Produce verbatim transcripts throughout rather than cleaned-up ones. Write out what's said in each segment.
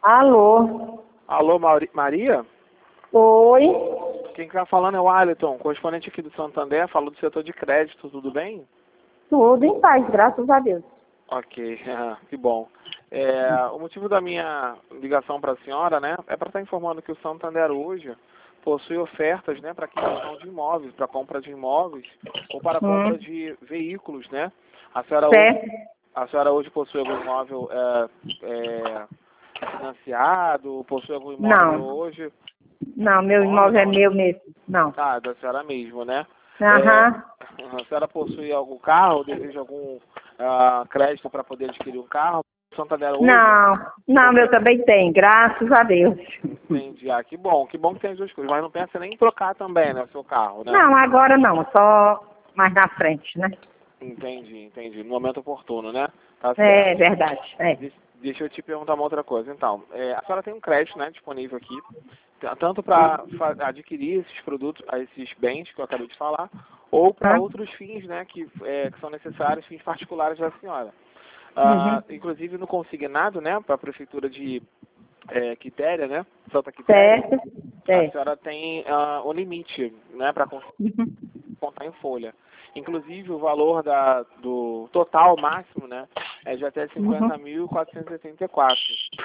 Alô? Alô, Mauri- Maria? Oi? Quem está falando é o Alisson, correspondente aqui do Santander, falo do setor de crédito, tudo bem? Tudo em paz, graças a Deus. Ok, que bom. É, o motivo da minha ligação para a senhora, né, é para estar informando que o Santander hoje possui ofertas, né, para aquisição de imóveis, para compra de imóveis ou para compra Hum, de veículos, né? A senhora hoje, certo? a senhora hoje possui algum imóvel é, é, financiado, possui algum imóvel Não, hoje? não, meu Imóvel imóvel é não, né? meu mesmo. Não. Ah, da senhora mesmo, né? É, Aham. a senhora possui algum carro, deseja algum ah, crédito para poder adquirir um carro? Santander hoje, Não, não, meu oferta, também tem, graças a Deus. entendi. Ah, que bom, que bom que tem as duas coisas, mas não pensa nem em trocar também, né, o seu carro, né? Não, agora não, só mais na frente, né? Entendi, entendi. No momento oportuno, né? Tá É certo. verdade, é. De- Deixa eu te perguntar uma outra coisa. Então, é, a senhora tem um crédito, né, disponível aqui, t- tanto para adquirir esses produtos, esses bens que eu acabei de falar, ou para Hã? outros fins, né, que, é, que são necessários, fins particulares da senhora. Uhum. Ah, inclusive no consignado, né, para a prefeitura de é, Quitéria, né, Santa Quitéria, Certo? a É. senhora tem ah, o limite, né, para Uhum. contar em folha. Inclusive o valor da, do total máximo, né, é de até cinquenta Uhum. mil quatrocentos e oitenta e quatro.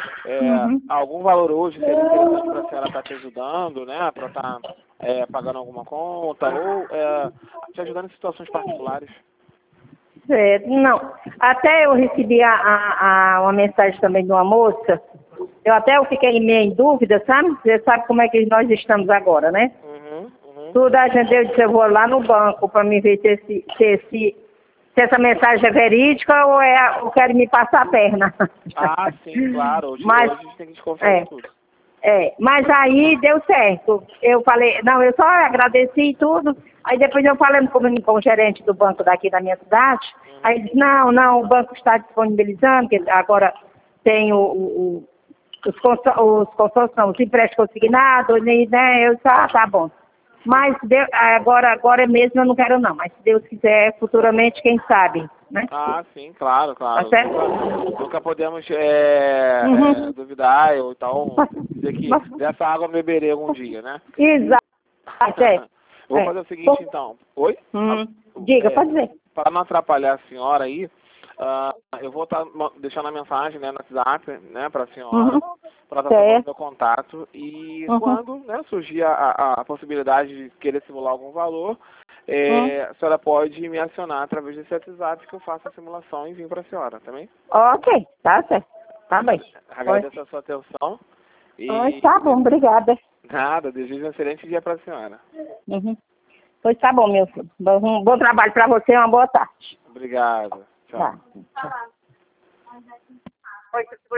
É, Uhum. algum valor hoje seria interessante para a senhora estar te ajudando, né, para estar é, pagando alguma conta ou é, te ajudando em situações particulares? Certo. Não, até eu recebi a, a, a- uma mensagem também de uma moça, eu até eu fiquei meio em dúvida, sabe? Você sabe como é que nós estamos agora, né? Uhum, uhum. Tudo a gente, eu disse, eu vou lá no banco para me ver se, esse, se, esse, se essa mensagem é verídica ou é ou quer me passar a perna. Ah, sim, claro. Hoje, Mas, hoje a gente tem que desconfiar de é, tudo. é, mas aí deu certo. Eu falei, não, eu só agradeci e tudo. Aí depois eu falando com, o- com o gerente do banco daqui da minha cidade, aí ele Uhum. disse, não, não, o banco está disponibilizando, que agora tem o, o, o- os, consor- os consórcios, não, os empréstimos consignados, né? né, Eu disse, ah, tá bom. Mas Deu- agora, agora mesmo eu não quero não, mas se Deus quiser, futuramente, quem sabe, né? Ah, sim, claro, Tá claro. certo? Nunca, nunca podemos é, é, Uhum. duvidar ou então Mas, dizer que mas, dessa água eu beberei algum dia, né? exato, é. Eu vou é. fazer o seguinte, Por- então. Oi? Ah, Hum, diga, é, pode dizer. para não atrapalhar a senhora aí, ah, eu vou estar deixando a mensagem, né, no WhatsApp, né, para a senhora, Uhum. para estar tomando Certo. meu contato. E Uhum. quando, né, surgir a, a, a possibilidade de querer simular algum valor, Hum. é, a senhora pode me acionar através desse WhatsApp que eu faço a simulação e envio para a senhora, também? Ok, tá certo. Tá bem. Pois, Agradeço a sua atenção pois e tá bom, obrigada. nada, desejo um excelente dia para a senhora. Uhum. Pois tá bom, meu filho. Bom, um bom trabalho pra você, uma boa tarde. Obrigado. Tchau. Tá. Tchau. Oi,